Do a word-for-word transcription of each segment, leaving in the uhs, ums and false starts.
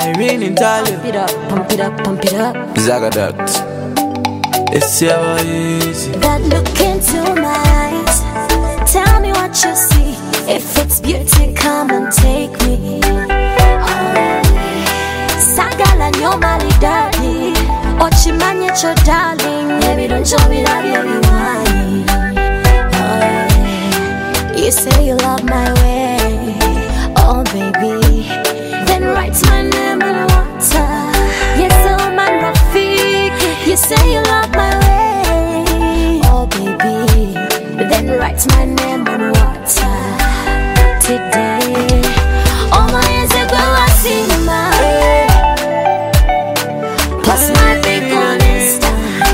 Irene in Italy. Pump it up, pump it up, pump it up. Zagadat. It's ever easy. That look into my eyes. Tell me what you see. If it's beauty, come and take me. Oh, Sagala nyomali daddy. Ochimanye cho darling. Baby, don't show me that you want. Oh, you say you love my way. Oh, baby. Then write my name in water. Yes, oh, man, Rafik. You say you love my way. Oh, baby. Then write my name in water. Today, all my years ago, I see my plus my big on Insta.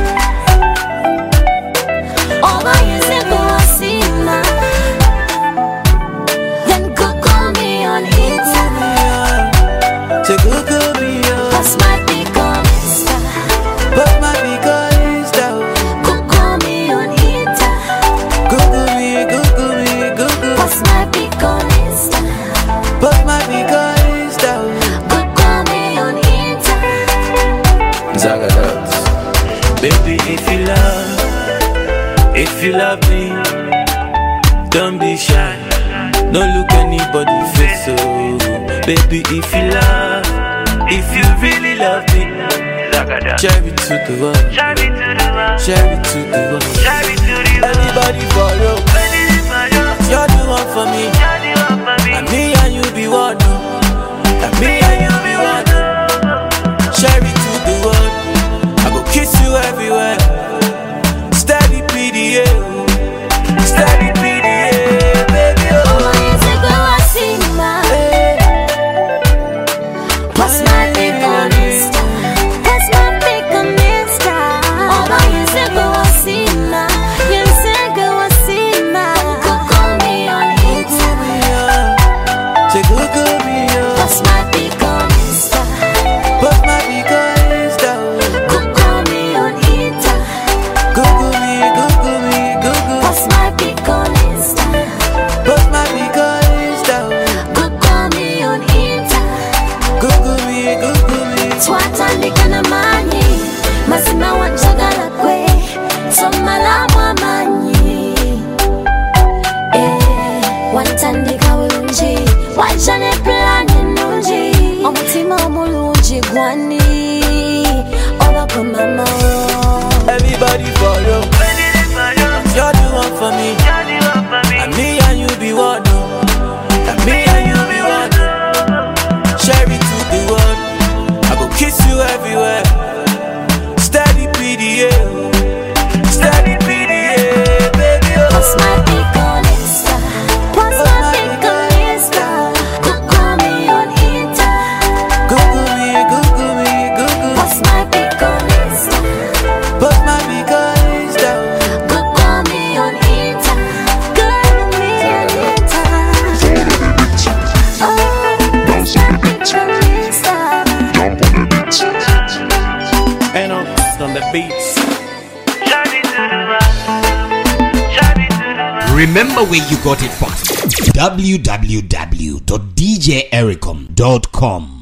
All my years ago, I see my then Google me on Insta. So Google me on. Plus my big on Insta. But my big on Insta. Google me on Insta. Google me, Google me, Google. Plus my big on Insta. But my big on Insta. Google me on Insta. Zagadat. Baby, if you love, if you love me, don't be shy. Don't look anybody face so. Baby, if you love, if you really love me, share it to the world. Share it to the world. Share it to the world. Everybody follow. You're the one for me. And me and you be one. And me and you be one. Share it to the world. I go kiss you everywhere. Steady P D A. Steady P D A. Baby, oh. All my years ago, I see my plus my big on Insta. Plus my big on Insta. All my years ago, I see my years ago, I see my Google me on Insta. Say Google me, oh. Plus my big on Insta. But my big on Insta. Google me on Insta. Google me, Google me, Google. Plus my big on Insta. But my big on Insta. Google me on Insta. Google me, Google me. Twatandika na manyi mazima wanjagala kwe somalamu amanyi eh, wantandika bulungi wajja ne plani ennungi omutima omulungi gwani oba gwe mama wo. Everybody follow. You're the one for me. And me and you be one. And me and you be one. Share it to the world. I go kiss you everywhere. Steady P D A. Steady P D A. Baby, oh. Plus my big on Insta. Plus my big on Insta. Google me on Insta. Google me, Google me, Google. Plus my big on Insta. But my big on Insta. Google me on Insta. Google me on Insta. Oh, plus my big on Insta. And on, on the beats. Remember where you got it from. w w w dot d j ericom dot com